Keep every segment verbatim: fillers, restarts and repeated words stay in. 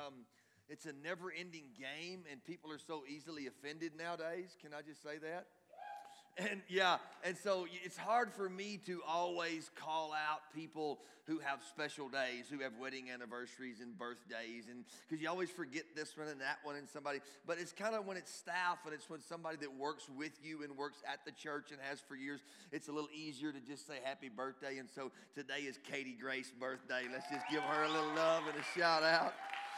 um, it's a never-ending game, and people are so easily offended nowadays. Can I just say that? And yeah, and so it's hard for me to always call out people who have special days, who have wedding anniversaries and birthdays, and because you always forget this one and that one and somebody. But it's kind of when it's staff and it's when somebody that works with you and works at the church and has for years, it's a little easier to just say happy birthday. And so today is Katie Grace's birthday. Let's just give her a little love and a shout out.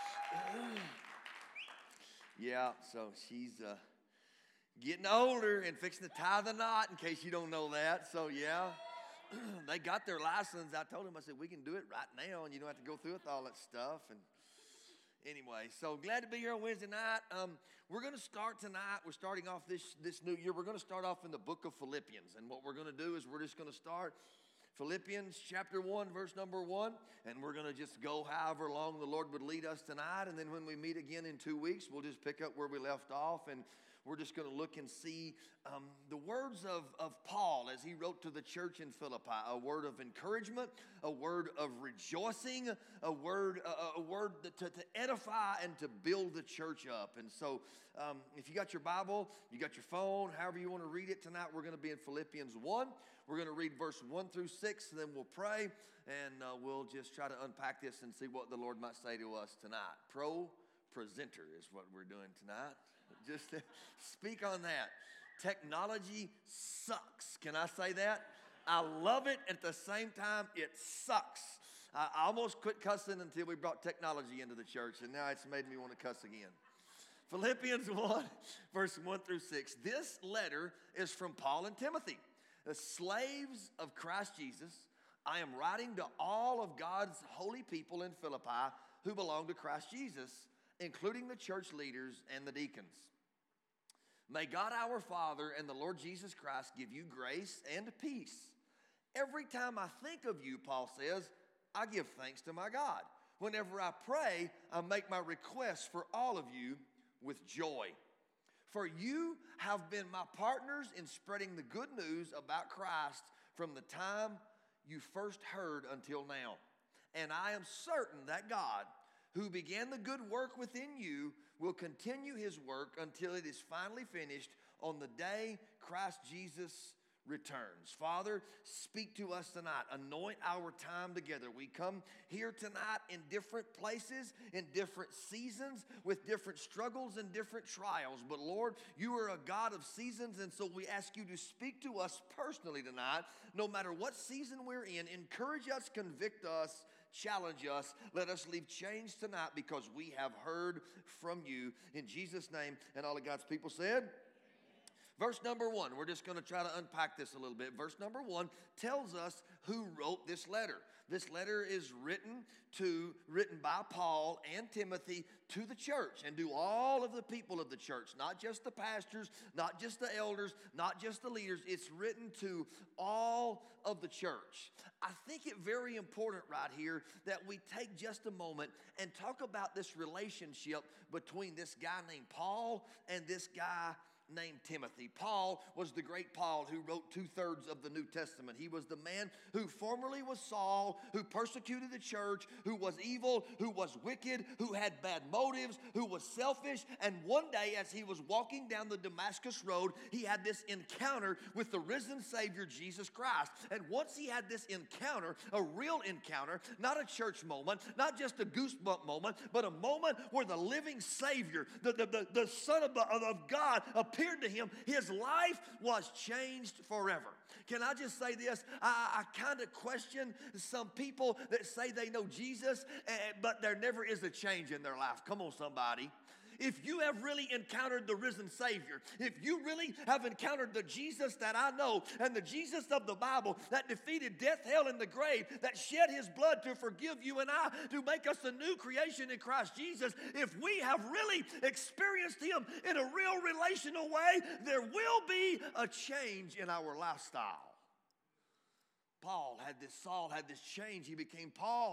Yeah, so she's uh, getting older and fixing to tie the knot, in case you don't know that. So, yeah, they got their license. I told them, I said, we can do it right now, and you don't have to go through with all that stuff. And anyway, so glad to be here on Wednesday night. Um, we're going to start tonight. We're starting off this, this new year. We're going to start off in the book of Philippians. And what we're going to do is we're just going to start Philippians chapter one, verse number one, and we're going to just go however long the Lord would lead us tonight, and then when we meet again in two weeks, we'll just pick up where we left off, and we're just going to look and see um, the words of, of Paul as he wrote to the church in Philippi, a word of encouragement, a word of rejoicing, a word, a, a word to, to edify and to build the church up. And so um, if you got your Bible, you got your phone, however you want to read it tonight, we're going to be in Philippians one. We're going to read verse one through six, and then we'll pray, and uh, we'll just try to unpack this and see what the Lord might say to us tonight. Pro-presenter is what we're doing tonight. Just speak on that. Technology sucks. Can I say that? I love it. At the same time, it sucks. I almost quit cussing until we brought technology into the church, and now it's made me want to cuss again. Philippians one, verse one through six. This letter is from Paul and Timothy, the slaves of Christ Jesus. I am writing to all of God's holy people in Philippi who belong to Christ Jesus, including the church leaders and the deacons. May God our Father and the Lord Jesus Christ give you grace and peace. Every time I think of you, Paul says, I give thanks to my God. Whenever I pray, I make my requests for all of you with joy. For you have been my partners in spreading the good news about Christ from the time you first heard until now. And I am certain that God, who began the good work within you, will continue his work until it is finally finished on the day Christ Jesus returns. Father, speak to us tonight. Anoint our time together. We come here tonight in different places, in different seasons, with different struggles and different trials. But Lord, you are a God of seasons, and so we ask you to speak to us personally tonight, no matter what season we're in. Encourage us, convict us, challenge us. Let us leave changed tonight because we have heard from you. In Jesus' name, and all of God's people said, verse number one, we're just going to try to unpack this a little bit. Verse number one tells us who wrote this letter. This letter is written to, written by Paul and Timothy to the church and to all of the people of the church, not just the pastors, not just the elders, not just the leaders. It's written to all of the church. I think it very important right here that we take just a moment and talk about this relationship between this guy named Paul and this guy named Timothy. Paul was the great Paul who wrote two-thirds of the New Testament. He was the man who formerly was Saul, who persecuted the church, who was evil, who was wicked, who had bad motives, who was selfish. And one day as he was walking down the Damascus road, he had this encounter with the risen Savior, Jesus Christ. And once he had this encounter, a real encounter, not a church moment, not just a goosebump moment, but a moment where the living Savior, the, the, the, the Son of, the, of God appeared to him, his life was changed forever. Can I just say this? I, I kind of question some people that say they know Jesus, uh, but there never is a change in their life. Come on, somebody. If you have really encountered the risen Savior, if you really have encountered the Jesus that I know and the Jesus of the Bible that defeated death, hell, and the grave, that shed his blood to forgive you and I, to make us a new creation in Christ Jesus, if we have really experienced him in a real relational way, there will be a change in our lifestyle. Paul had this, Saul had this change. He became Paul.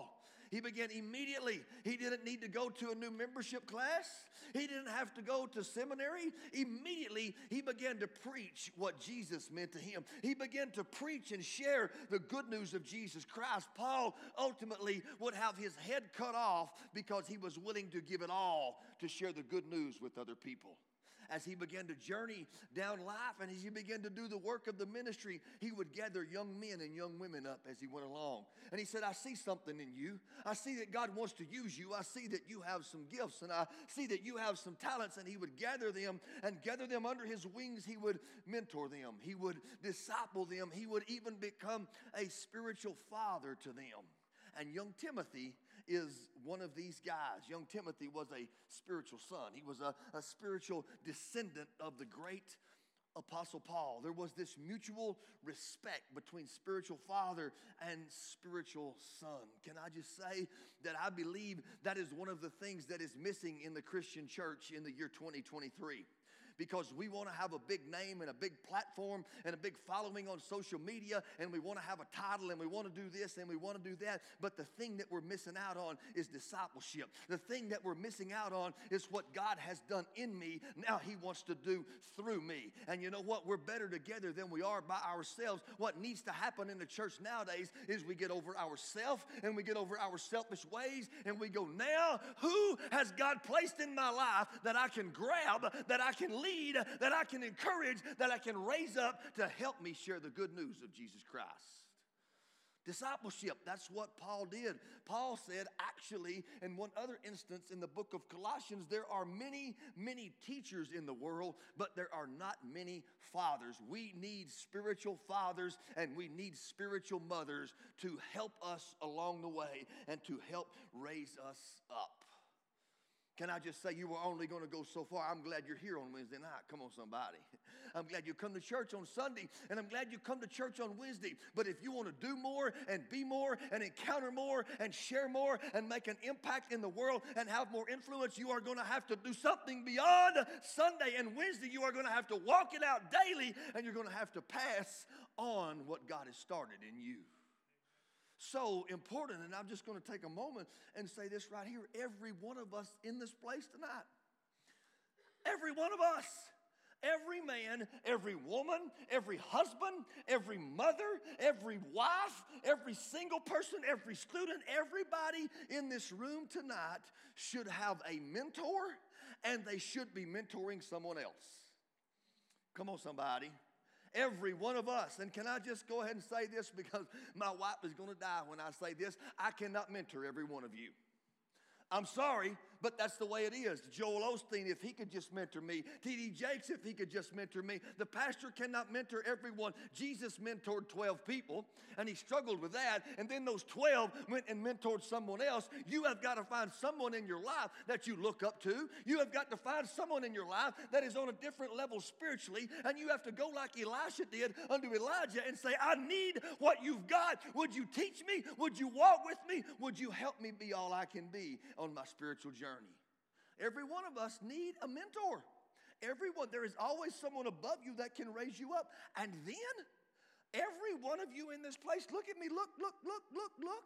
He began immediately. He didn't need to go to a new membership class. He didn't have to go to seminary. Immediately, he began to preach what Jesus meant to him. He began to preach and share the good news of Jesus Christ. Paul ultimately would have his head cut off because he was willing to give it all to share the good news with other people. As he began to journey down life and as he began to do the work of the ministry, he would gather young men and young women up as he went along. And he said, I see something in you. I see that God wants to use you. I see that you have some gifts, and I see that you have some talents. And he would gather them and gather them under his wings. He would mentor them. He would disciple them. He would even become a spiritual father to them. And young Timothy is one of these guys. Young Timothy was a spiritual son. He was a, a spiritual descendant of the great Apostle Paul. There was this mutual respect between spiritual father and spiritual son. Can I just say that I believe that is one of the things that is missing in the Christian church in the year twenty twenty-three. Because we want to have a big name and a big platform and a big following on social media, and we want to have a title, and we want to do this and we want to do that. But the thing that we're missing out on is discipleship. The thing that we're missing out on is what God has done in me. Now he wants to do through me. And you know what? We're better together than we are by ourselves. What needs to happen in the church nowadays is we get over ourselves and we get over our selfish ways, and we go, now who has God placed in my life that I can grab, that I can lead, that I can encourage, that I can raise up to help me share the good news of Jesus Christ. Discipleship, that's what Paul did. Paul said, actually, in one other instance in the book of Colossians, there are many, many teachers in the world, but there are not many fathers. We need spiritual fathers and we need spiritual mothers to help us along the way and to help raise us up. Can I just say you were only going to go so far? I'm glad you're here on Wednesday night. Come on, somebody. I'm glad you come to church on Sunday, and I'm glad you come to church on Wednesday. But if you want to do more and be more and encounter more and share more and make an impact in the world and have more influence, you are going to have to do something beyond Sunday and Wednesday. You are going to have to walk it out daily, and you're going to have to pass on what God has started in you. So important, and I'm just going to take a moment and say this right here. Every one of us in this place tonight, every one of us, every man, every woman, every husband, every mother, every wife, every single person, every student, everybody in this room tonight should have a mentor, and they should be mentoring someone else. Come on, somebody. Every one of us. And can I just go ahead and say this, because my wife is going to die when I say this. I cannot mentor every one of you. I'm sorry, but that's the way it is. Joel Osteen, if he could just mentor me. T D Jakes, if he could just mentor me. The pastor cannot mentor everyone. Jesus mentored twelve people, and he struggled with that. And then those twelve went and mentored someone else. You have got to find someone in your life that you look up to. You have got to find someone in your life that is on a different level spiritually. And you have to go like Elisha did unto Elijah and say, I need what you've got. Would you teach me? Would you walk with me? Would you help me be all I can be on my spiritual journey? Every one of us need a mentor. Everyone, there is always someone above you that can raise you up. And then, every one of you in this place, look at me, look, look, look, look, look.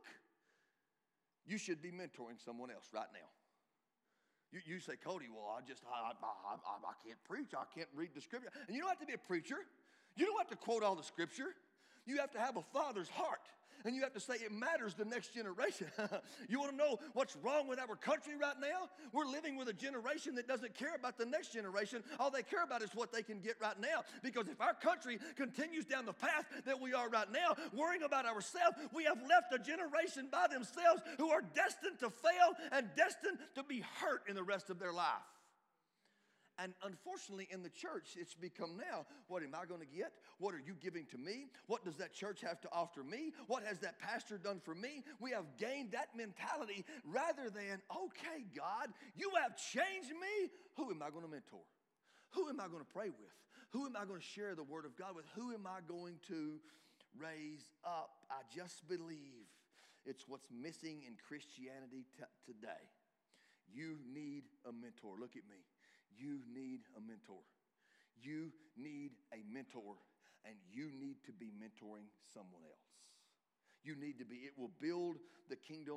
You should be mentoring someone else right now. You, you say, Cody, well, I just, I, I, I, I can't preach. I can't read the scripture. And you don't have to be a preacher. You don't have to quote all the scripture. You have to have a father's heart. And you have to say it matters the next generation. You want to know what's wrong with our country right now? We're living with a generation that doesn't care about the next generation. All they care about is what they can get right now. Because if our country continues down the path that we are right now, worrying about ourselves, we have left a generation by themselves who are destined to fail and destined to be hurt in the rest of their life. And unfortunately, in the church, it's become now, what am I going to get? What are you giving to me? What does that church have to offer me? What has that pastor done for me? We have gained that mentality rather than, okay, God, you have changed me. Who am I going to mentor? Who am I going to pray with? Who am I going to share the word of God with? Who am I going to raise up? I just believe it's what's missing in Christianity t- today. You need a mentor. Look at me. You need a mentor. You need a mentor, and you need to be mentoring someone else. You need to be. It will build the kingdom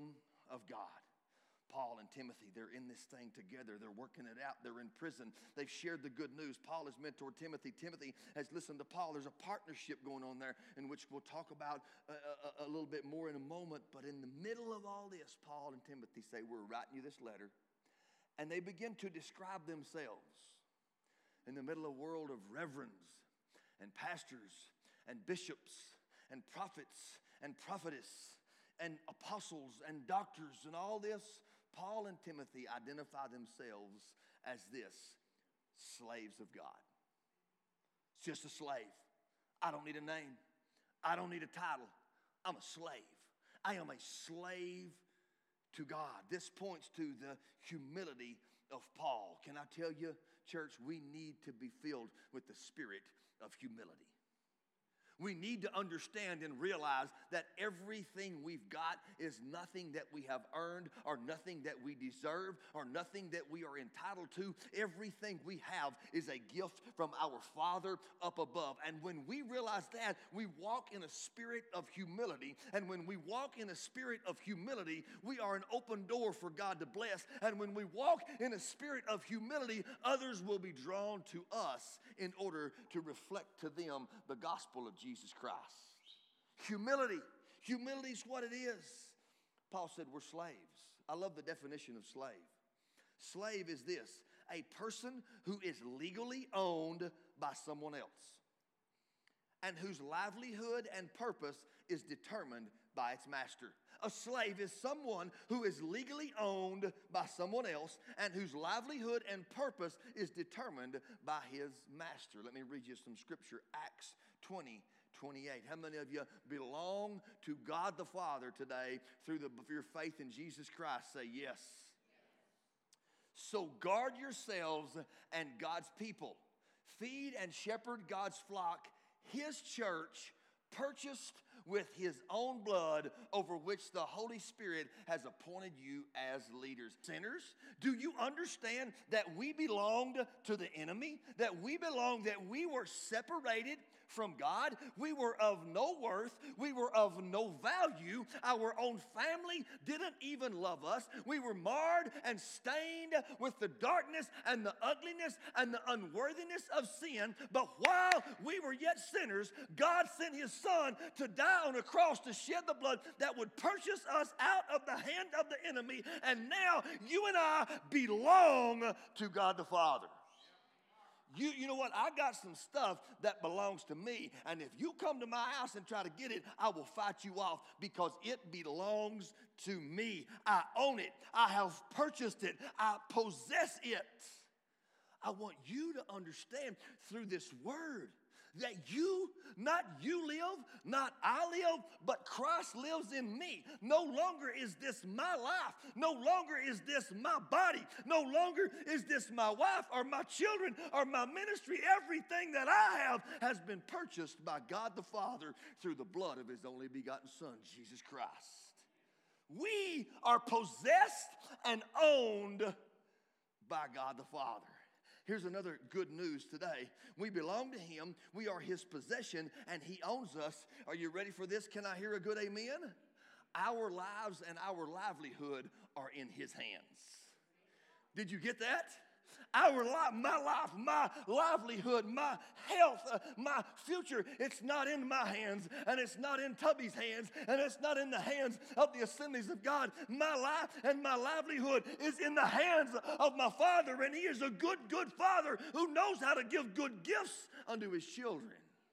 of God. Paul and Timothy, they're in this thing together. They're working it out. They're in prison. They've shared the good news. Paul has mentored Timothy. Timothy has listened to Paul. There's a partnership going on there in which we'll talk about a, a, a little bit more in a moment. But in the middle of all this, Paul and Timothy say, we're writing you this letter. And they begin to describe themselves in the middle of a world of reverends and pastors and bishops and prophets and prophetess and apostles and doctors and all this. Paul and Timothy identify themselves as this, slaves of God. It's just a slave. I don't need a name. I don't need a title. I'm a slave. I am a slave to God. This points to the humility of Paul. Can I tell you, church, we need to be filled with the spirit of humility. We need to understand and realize that everything we've got is nothing that we have earned or nothing that we deserve or nothing that we are entitled to. Everything we have is a gift from our Father up above. And when we realize that, we walk in a spirit of humility. And when we walk in a spirit of humility, we are an open door for God to bless. And when we walk in a spirit of humility, others will be drawn to us in order to reflect to them the gospel of Jesus. Jesus Christ. Humility. Humility is what it is. Paul said we're slaves. I love the definition of slave. Slave is this: a person who is legally owned by someone else and whose livelihood and purpose is determined by its master. A slave is someone who is legally owned by someone else and whose livelihood and purpose is determined by his master. Let me read you some scripture. Acts twenty, twenty-eight. How many of you belong to God the Father today through the, your faith in Jesus Christ? Say yes. So guard yourselves and God's people. Feed and shepherd God's flock, his church, purchased with his own blood, over which the Holy Spirit has appointed you as leaders. Sinners, do you understand that we belonged to the enemy? That we belonged, that we were separated from God? We were of no worth. We were of no value. Our own family didn't even love us. We were marred and stained with the darkness and the ugliness and the unworthiness of sin. But while we were yet sinners, God sent his Son to die on a cross to shed the blood that would purchase us out of the hand of the enemy. And now you and I belong to God the Father. You, you know what? I got some stuff that belongs to me. And if you come to my house and try to get it, I will fight you off because it belongs to me. I own it. I have purchased it. I possess it. I want you to understand through this word that you, not you live, not I live, but Christ lives in me. No longer is this my life. No longer is this my body. No longer is this my wife or my children or my ministry. Everything that I have has been purchased by God the Father through the blood of his only begotten Son, Jesus Christ. We are possessed and owned by God the Father. Here's another good news today. We belong to him. We are his possession, and he owns us. Are you ready for this? Can I hear a good amen? Our lives and our livelihood are in his hands. Did you get that? Our life, my life, my livelihood, my health, uh, my future, it's not in my hands, and it's not in Tubby's hands, and it's not in the hands of the Assemblies of God. My life and my livelihood is in the hands of my Father, and he is a good, good Father who knows how to give good gifts unto his children.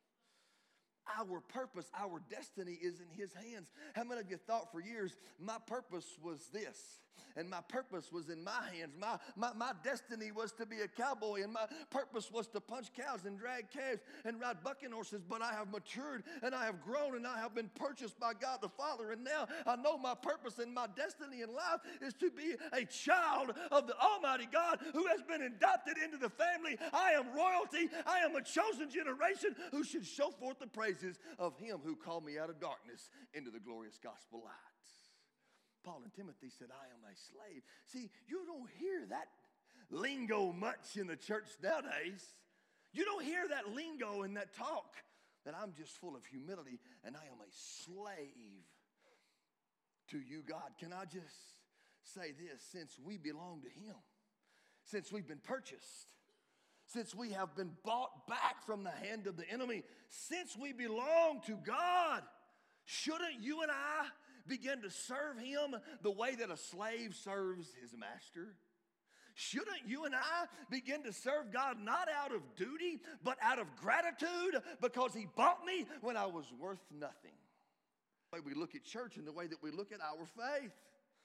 Our purpose, our destiny is in his hands. How many of you thought for years, my purpose was this? And my purpose was in my hands. My, my, my destiny was to be a cowboy, and my purpose was to punch cows and drag calves and ride bucking horses. But I have matured, and I have grown, and I have been purchased by God the Father. And now I know my purpose and my destiny in life is to be a child of the Almighty God who has been adopted into the family. I am royalty. I am a chosen generation who should show forth the praises of him who called me out of darkness into the glorious gospel light. Paul and Timothy said, I am a slave. See, you don't hear that lingo much in the church nowadays. You don't hear that lingo and that talk that I'm just full of humility and I am a slave to you, God. Can I just say this? Since we belong to him, since we've been purchased, since we have been bought back from the hand of the enemy, since we belong to God, shouldn't you and I begin to serve him the way that a slave serves his master? Shouldn't you and I begin to serve God not out of duty, but out of gratitude because he bought me when I was worth nothing? The way we look at church and the way that we look at our faith.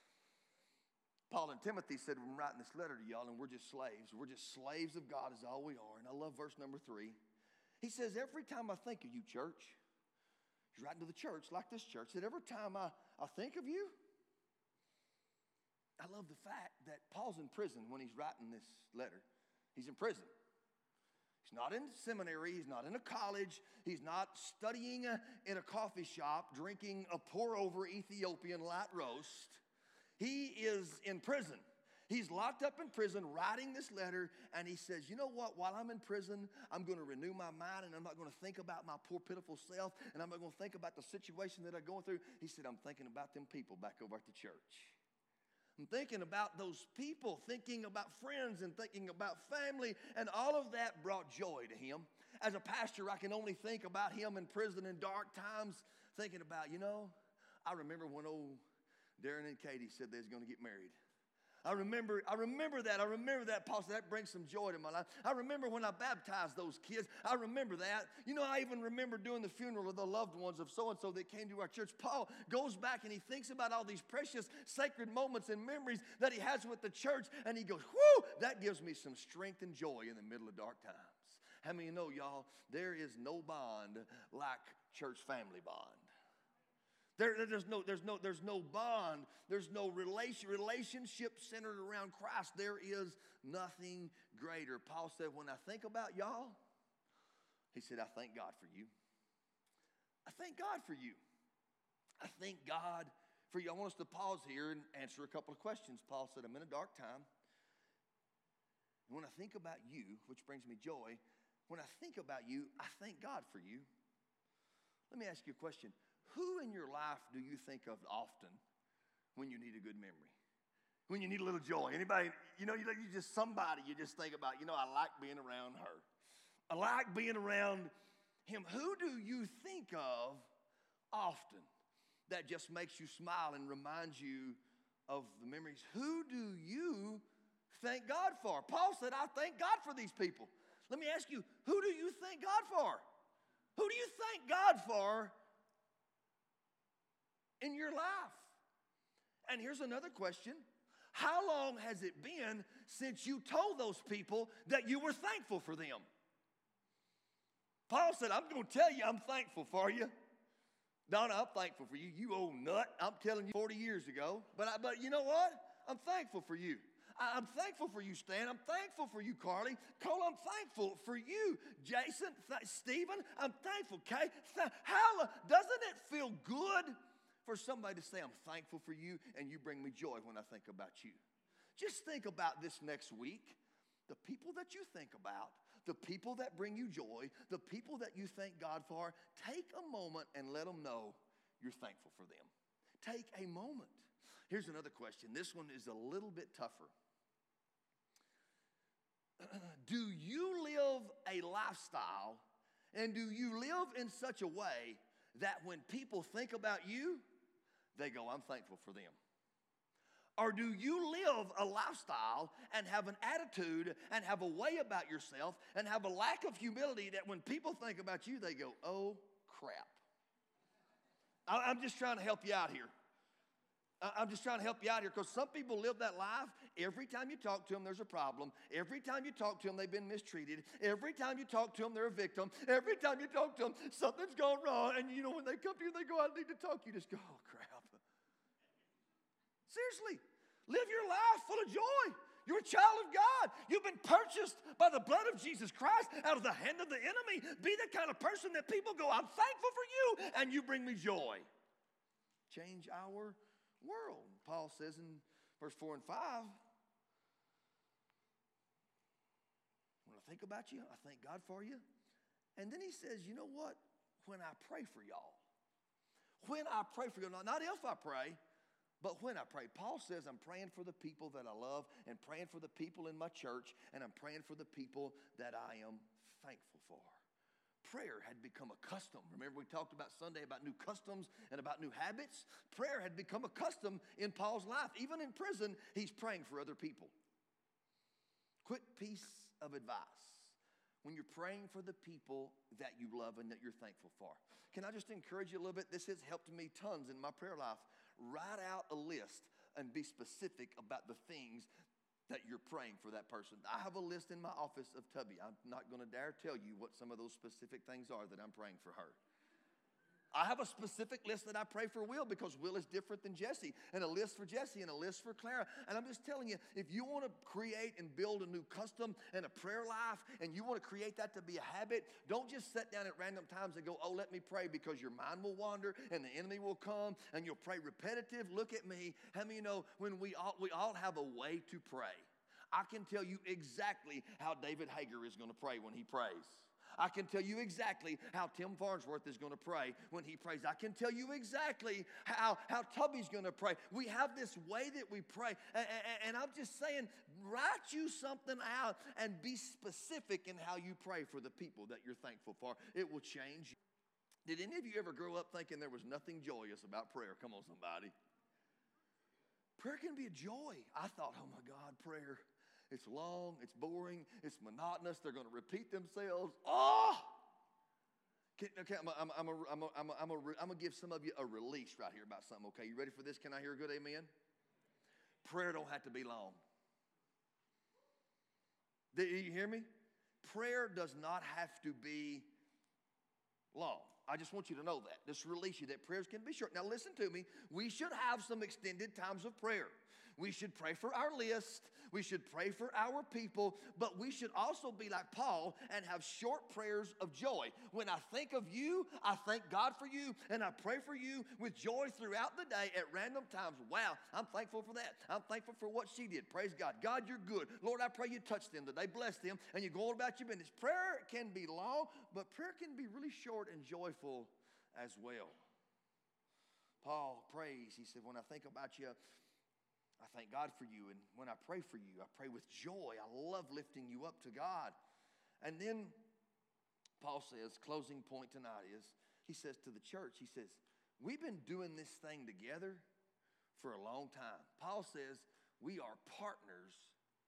Paul and Timothy said, we're writing this letter to y'all, and we're just slaves. We're just slaves of God is all we are. And I love verse number three. He says, every time I think of you, church, he's writing to the church like this church, that every time I, I think of you, I love the fact that Paul's in prison when he's writing this letter. He's in prison. He's not in seminary. He's not in a college. He's not studying in a coffee shop, drinking a pour-over Ethiopian light roast. He is in prison. He's locked up in prison writing this letter, and he says, you know what? While I'm in prison, I'm going to renew my mind, and I'm not going to think about my poor, pitiful self, and I'm not going to think about the situation that I'm going through. He said, I'm thinking about them people back over at the church. I'm thinking about those people, thinking about friends and thinking about family, and all of that brought joy to him. As a pastor, I can only think about him in prison in dark times, thinking about, you know, I remember when old Darren and Katie said they was going to get married. I remember, I remember that. I remember that, Paul said, that brings some joy to my life. I remember when I baptized those kids. I remember that. You know, I even remember doing the funeral of the loved ones of so-and-so that came to our church. Paul goes back and he thinks about all these precious, sacred moments and memories that he has with the church, and he goes, whoo, that gives me some strength and joy in the middle of dark times. How many of you know, y'all, there is no bond like church family bond. There, there's, no, there's, no, there's no bond. There's no relation, relationship centered around Christ. There is nothing greater. Paul said, when I think about y'all, he said, I thank God for you. I thank God for you. I thank God for you. I want us to pause here and answer a couple of questions. Paul said, I'm in a dark time. When I think about you, which brings me joy, when I think about you, I thank God for you. Let me ask you a question. Who in your life do you think of often when you need a good memory? When you need a little joy? Anybody, you know, you, you just somebody you just think about, you know, I like being around her. I like being around him. Who do you think of often that just makes you smile and reminds you of the memories? Who do you thank God for? Paul said, I thank God for these people. Let me ask you, who do you thank God for? Who do you thank God for in your life? And here's another question. How long has it been since you told those people that you were thankful for them? Paul said, I'm going to tell you I'm thankful for you. Donna, I'm thankful for you. You old nut. I'm telling you forty years ago. But, I, but you know what? I'm thankful for you. I, I'm thankful for you, Stan. I'm thankful for you, Carly. Cole, I'm thankful for you. Jason, th- Stephen, I'm thankful. Kay, th- how, doesn't it feel good for somebody to say, I'm thankful for you, and you bring me joy when I think about you? Just think about this next week. The people that you think about, the people that bring you joy, the people that you thank God for, take a moment and let them know you're thankful for them. Take a moment. Here's another question. This one is a little bit tougher. Do you live a lifestyle, and do you live in such a way that when people think about you, they go, I'm thankful for them? Or do you live a lifestyle and have an attitude and have a way about yourself and have a lack of humility that when people think about you, they go, oh, crap. I'm just trying to help you out here. I'm just trying to help you out here because some people live that life. Every time you talk to them, there's a problem. Every time you talk to them, they've been mistreated. Every time you talk to them, they're a victim. Every time you talk to them, something's gone wrong. And you know, when they come to you, they go, I need to talk. You just go, oh, crap. Seriously, live your life full of joy. You're a child of God. You've been purchased by the blood of Jesus Christ out of the hand of the enemy. Be the kind of person that people go, I'm thankful for you, and you bring me joy. Change our world. Paul says in verse four and five, when I think about you, I thank God for you. And then he says, you know what? When I pray for y'all, when I pray for y'all, not if I pray, But when I pray, Paul says I'm praying for the people that I love and praying for the people in my church, and I'm praying for the people that I am thankful for. Prayer had become a custom. Remember we talked about Sunday about new customs and about new habits? Prayer had become a custom in Paul's life. Even in prison, he's praying for other people. Quick piece of advice. When you're praying for the people that you love and that you're thankful for. Can I just encourage you a little bit? This has helped me tons in my prayer life. Write out a list and be specific about the things that you're praying for that person. I have a list in my office of Tubby. I'm not going to dare tell you what some of those specific things are that I'm praying for her. I have a specific list that I pray for Will because Will is different than Jesse, and a list for Jesse and a list for Clara. And I'm just telling you, if you want to create and build a new custom and a prayer life, and you want to create that to be a habit, don't just sit down at random times and go, oh, let me pray, because your mind will wander and the enemy will come and you'll pray repetitive. Look at me. How many of you know when we all, we all have a way to pray? I can tell you exactly how David Hager is going to pray when he prays. I can tell you exactly how Tim Farnsworth is going to pray when he prays. I can tell you exactly how, how Tubby's going to pray. We have this way that we pray. And, and, and I'm just saying, write you something out and be specific in how you pray for the people that you're thankful for. It will change you. Did any of you ever grow up thinking there was nothing joyous about prayer? Come on, somebody. Prayer can be a joy. I thought, oh my God, prayer. It's long, it's boring, it's monotonous. They're going to repeat themselves. Oh! Okay, okay I'm going I'm I'm I'm I'm I'm I'm to give some of you a release right here about something, okay? You ready for this? Can I hear a good amen? Prayer don't have to be long. Do you hear me? Prayer does not have to be long. I just want you to know that. Just release you that prayers can be short. Now listen to me. We should have some extended times of prayer. We should pray for our list. We should pray for our people. But we should also be like Paul and have short prayers of joy. When I think of you, I thank God for you. And I pray for you with joy throughout the day at random times. Wow, I'm thankful for that. I'm thankful for what she did. Praise God. God, you're good. Lord, I pray you touch them today. Bless them. And you go on about your business. Prayer can be long, but prayer can be really short and joyful as well. Paul prays. He said, when I think about you, I thank God for you, and when I pray for you, I pray with joy. I love lifting you up to God. And then Paul says, closing point tonight is, he says to the church, he says, we've been doing this thing together for a long time. Paul says, we are partners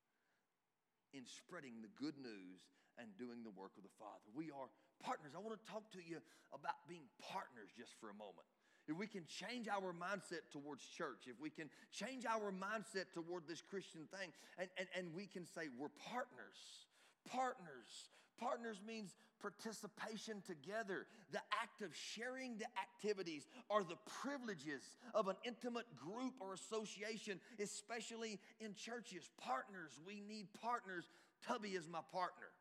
in spreading the good news and doing the work of the Father. We are partners. I want to talk to you about being partners just for a moment. If we can change our mindset towards church, if we can change our mindset toward this Christian thing, and, and, and we can say we're partners. Partners. Partners means participation together. The act of sharing the activities or the privileges of an intimate group or association, especially in churches. Partners. We need partners. Tubby is my partner.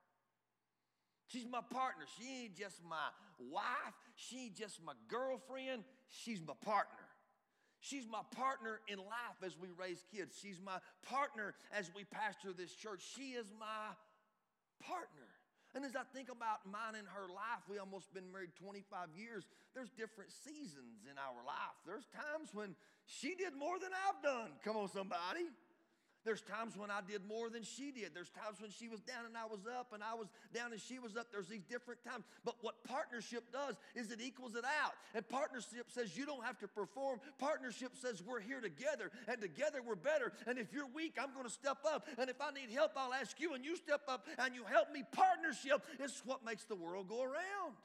She's my partner. She ain't just my wife. She ain't just my girlfriend. She's my partner. She's my partner in life as we raise kids. She's my partner as we pastor this church. She is my partner. And as I think about mine and her life, we almost been married twenty-five years. There's different seasons in our life. There's times when she did more than I've done. Come on, somebody. There's times when I did more than she did. There's times when she was down and I was up, and I was down and she was up. There's these different times. But what partnership does is it equals it out. And partnership says you don't have to perform. Partnership says we're here together, and together we're better. And if you're weak, I'm going to step up. And if I need help, I'll ask you, and you step up and you help me. Partnership is what makes the world go around.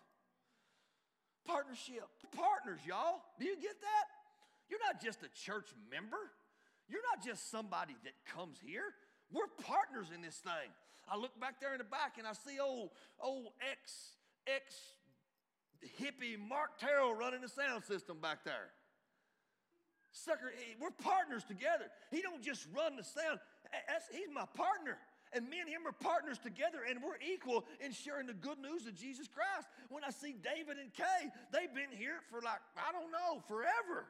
Partnership. Partners, y'all. Do you get that? You're not just a church member. You're not just somebody that comes here. We're partners in this thing. I look back there in the back and I see old, old ex, ex hippie Mark Terrell running the sound system back there. Sucker, we're partners together. He don't just run the sound. That's, he's my partner. And me and him are partners together, and we're equal in sharing the good news of Jesus Christ. When I see David and Kay, they've been here for like, I don't know, forever.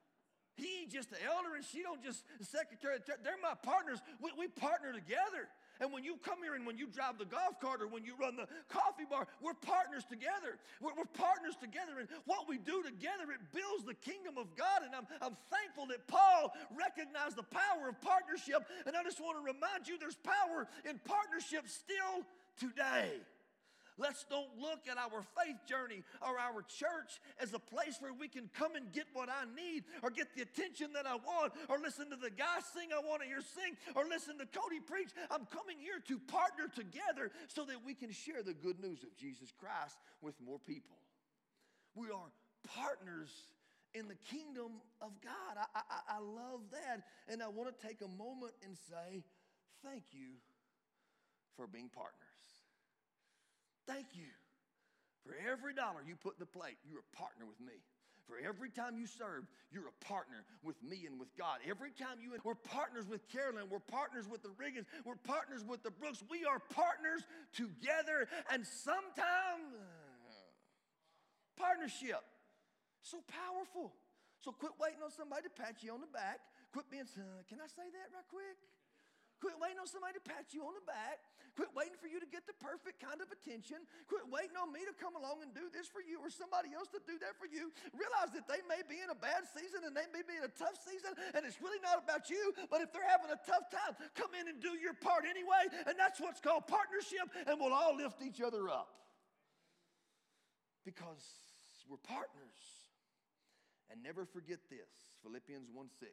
He ain't just an elder, and she don't just the secretary. They're my partners. We, we partner together. And when you come here and when you drive the golf cart or when you run the coffee bar, we're partners together. We're, we're partners together. And what we do together, it builds the kingdom of God. And I'm, I'm thankful that Paul recognized the power of partnership. And I just want to remind you there's power in partnership still today. Let's don't look at our faith journey or our church as a place where we can come and get what I need or get the attention that I want or listen to the guy sing I want to hear sing or listen to Cody preach. I'm coming here to partner together so that we can share the good news of Jesus Christ with more people. We are partners in the kingdom of God. I, I, I love that. And I want to take a moment and say thank you for being partners. Thank you. For every dollar you put in the plate, you're a partner with me. For every time you serve, you're a partner with me and with God. Every time you, we're partners with Carolyn. We're partners with the Riggins. We're partners with the Brooks. We are partners together. And sometimes, partnership, so powerful. So quit waiting on somebody to pat you on the back. Quit being, uh, can I say that right quick? Quit waiting on somebody to pat you on the back. Quit waiting for you to get the perfect kind of attention. Quit waiting on me to come along and do this for you or somebody else to do that for you. Realize that they may be in a bad season and they may be in a tough season and it's really not about you. But if they're having a tough time, come in and do your part anyway. And that's what's called partnership, and we'll all lift each other up. Because we're partners. And never forget this, Philippians one six.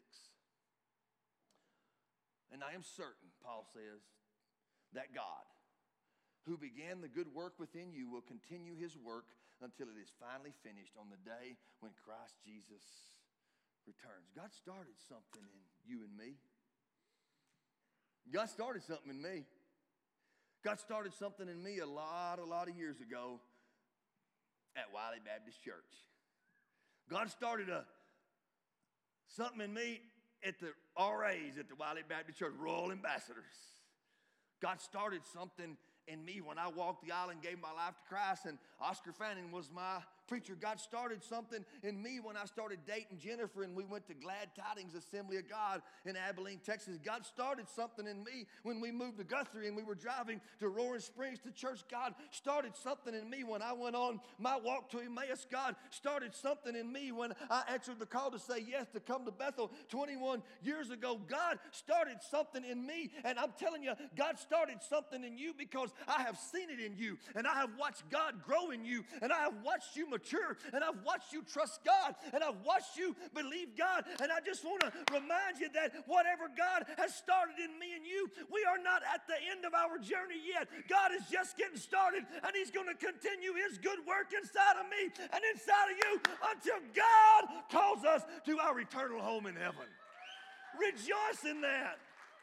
And I am certain, Paul says, that God, who began the good work within you, will continue his work until it is finally finished on the day when Christ Jesus returns. God started something in you and me. God started something in me. God started something in me a lot, a lot of years ago at Wiley Baptist Church. God started a, something in me at the R As at the Wiley Baptist Church, Royal Ambassadors. God started something in me when I walked the aisle and gave my life to Christ, and Oscar Fanning was my preacher. God started something in me when I started dating Jennifer and we went to Glad Tidings Assembly of God in Abilene, Texas. God started something in me when we moved to Guthrie and we were driving to Roaring Springs to church. God started something in me when I went on my walk to Emmaus. God started something in me when I answered the call to say yes to come to Bethel twenty-one years ago. God started something in me, and I'm telling you, God started something in you because I have seen it in you, and I have watched God grow in you, and I have watched you mature, and I've watched you trust God, and I've watched you believe God. And I just want to remind you that whatever God has started in me and you, we are not at the end of our journey yet. God is just getting started, and he's going to continue his good work inside of me and inside of you until God calls us to our eternal home in heaven. Rejoice in that.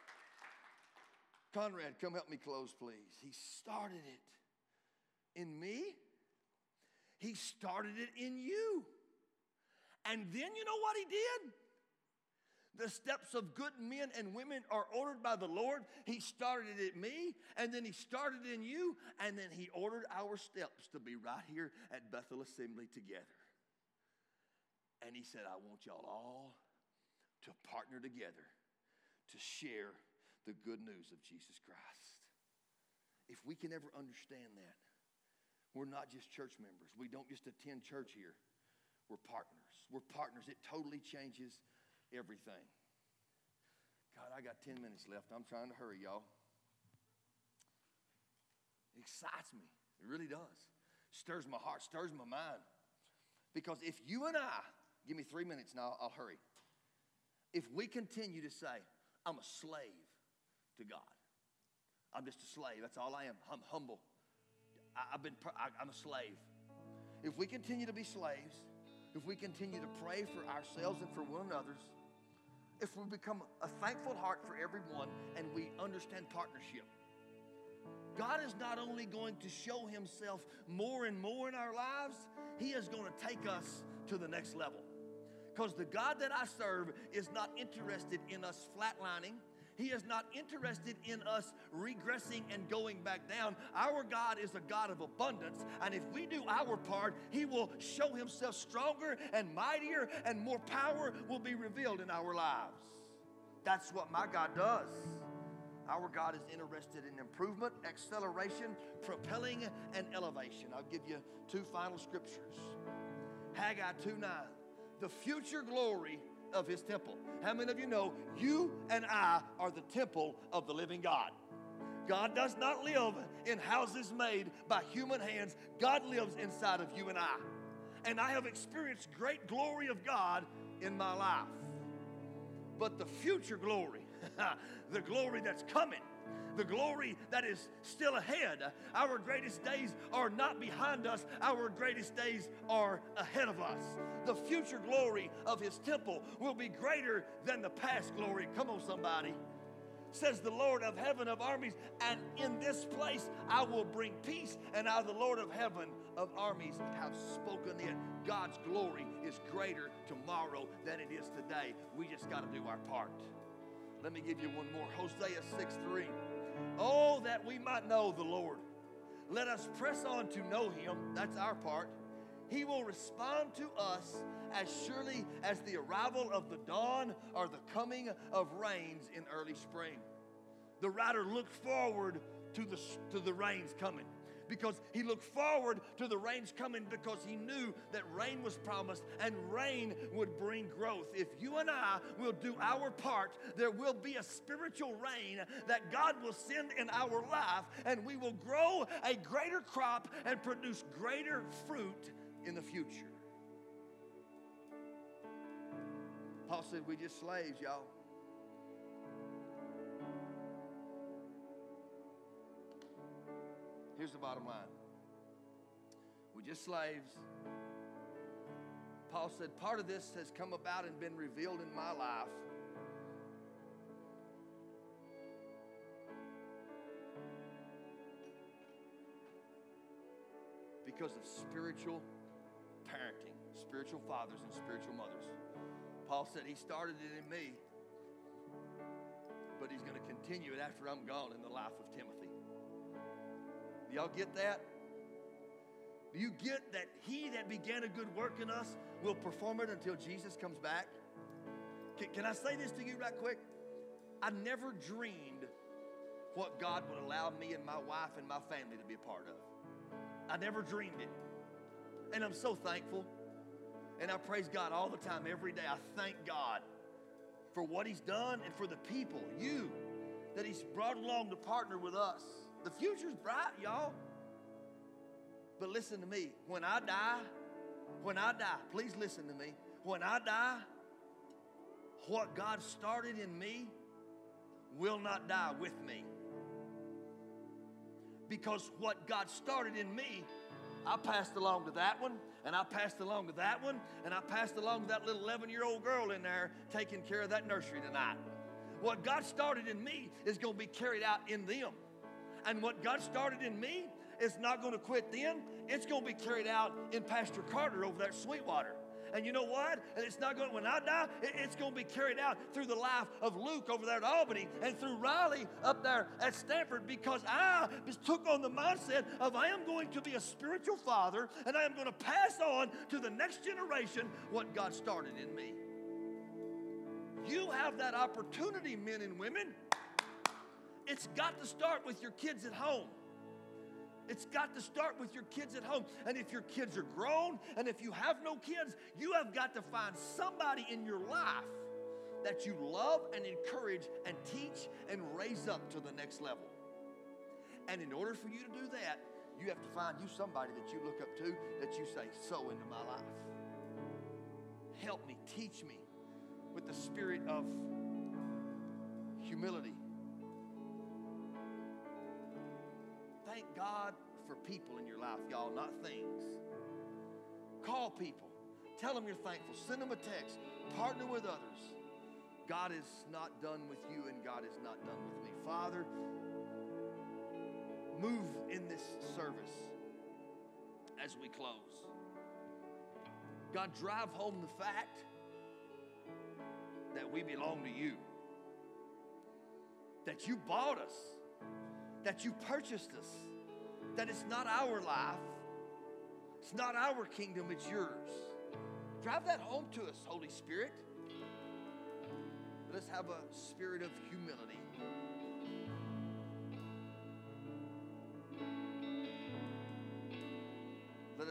Conrad, come help me close, please. He started it in me. He started it in you. And then you know what he did? The steps of good men and women are ordered by the Lord. He started it in me, and then he started in you, and then he ordered our steps to be right here at Bethel Assembly together. And he said, I want y'all all to partner together to share the good news of Jesus Christ. If we can ever understand that, we're not just church members. We don't just attend church here. We're partners. We're partners. It totally changes everything. God, I got ten minutes left. I'm trying to hurry, y'all. It excites me. It really does. Stirs my heart, stirs my mind. Because if you and I, give me three minutes now, I'll hurry. If we continue to say, I'm a slave to God. I'm just a slave. That's all I am. I'm humble. I, I've been, I, I'm a slave. If we continue to be slaves, if we continue to pray for ourselves and for one another, if we become a thankful heart for everyone and we understand partnership, God is not only going to show himself more and more in our lives, he is going to take us to the next level. Because the God that I serve is not interested in us flatlining. He is not interested in us regressing and going back down. Our God is a God of abundance, and if we do our part, he will show himself stronger and mightier, and more power will be revealed in our lives. That's what my God does. Our God is interested in improvement, acceleration, propelling, and elevation. I'll give you two final scriptures. Haggai two nine, the future glory of his temple. How many of you know you and I are the temple of the living God? God does not live in houses made by human hands. God lives inside of you and I. And I have experienced great glory of God in my life. But the future glory, the glory that's coming, the glory that is still ahead, our greatest days are not behind us. Our greatest days are ahead of us. The future glory of his temple will be greater than the past glory. Come on, somebody. Says the Lord of heaven of armies, and in this place I will bring peace, and I, the Lord of heaven of armies, have spoken it. God's glory is greater tomorrow than it is today. We just got to do our part. Let me give you one more. Hosea six three. Oh, that we might know the Lord. Let us press on to know him. That's our part. He will respond to us as surely as the arrival of the dawn or the coming of rains in early spring. The writer looked forward to the, to the rains coming, because he looked forward to the rains coming because he knew that rain was promised and rain would bring growth. If you and I will do our part, there will be a spiritual rain that God will send in our life, and we will grow a greater crop and produce greater fruit in the future. Paul said, we just slaves, y'all. Here's the bottom line. We're just slaves. Paul said, part of this has come about and been revealed in my life. Because of spiritual parenting, spiritual fathers and spiritual mothers. Paul said he started it in me, but he's going to continue it after I'm gone in the life of Timothy. Do y'all get that? Do you get that he that began a good work in us will perform it until Jesus comes back? Can, can I say this to you right quick? I never dreamed what God would allow me and my wife and my family to be a part of. I never dreamed it. And I'm so thankful. And I praise God all the time, every day. I thank God for what he's done and for the people, you, that he's brought along to partner with us. The future's bright, y'all. But listen to me. When I die, when I die, please listen to me. When I die, what God started in me will not die with me. Because what God started in me, I passed along to that one, and I passed along to that one, and I passed along to that little eleven-year-old girl in there taking care of that nursery tonight. What God started in me is going to be carried out in them. And what God started in me is not going to quit then. It's going to be carried out in Pastor Carter over there at Sweetwater. And you know what? And it's not going, when I die, it's going to be carried out through the life of Luke over there at Albany and through Riley up there at Stanford, because I just took on the mindset of I am going to be a spiritual father, and I am going to pass on to the next generation what God started in me. You have that opportunity, men and women. It's got to start with your kids at home. It's got to start with your kids at home. And if your kids are grown, and if you have no kids, you have got to find somebody in your life that you love and encourage and teach and raise up to the next level. And in order for you to do that, you have to find you somebody that you look up to, that you say, sow into my life. Help me, teach me with the spirit of humility. Thank God for people in your life, y'all, not things. Call people. Tell them you're thankful. Send them a text. Partner with others. God is not done with you, and God is not done with me. Father, move in this service as we close. God, drive home the fact that we belong to you. That you bought us. That you purchased us, that it's not our life, it's not our kingdom, it's yours. Drive that home to us, Holy Spirit. Let us have a spirit of humility.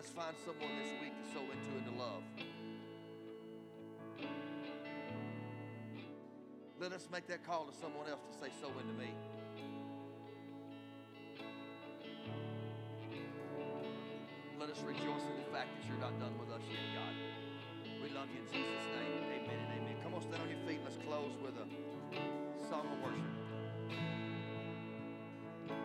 us find someone this week to sow into and to love. Let us make that call to someone else to say, sow into me. Let us rejoice in the fact that you're not done with us yet, God. We love you in Jesus' name. Amen and amen. Come on, stand on your feet. Let's close with a song of worship.